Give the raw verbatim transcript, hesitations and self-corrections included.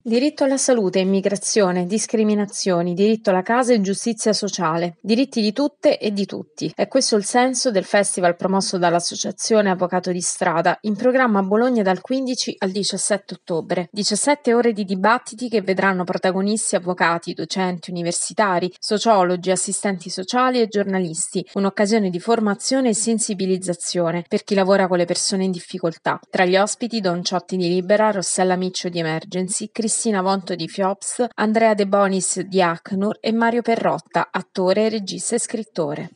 Diritto alla salute, immigrazione, discriminazioni, diritto alla casa e giustizia sociale, diritti di tutte e di tutti. È questo il senso del festival promosso dall'Associazione Avvocato di Strada, in programma a Bologna dal quindici al diciassette ottobre. diciassette ore di dibattiti che vedranno protagonisti avvocati, docenti, universitari, sociologi, assistenti sociali e giornalisti, un'occasione di formazione e sensibilizzazione per chi lavora con le persone in difficoltà. Tra gli ospiti Don Ciotti di Libera, Rossella Miccio di Emergency, Cristina Vonto di Fiops, Andrea De Bonis di Acnur e Mario Perrotta, attore, regista e scrittore.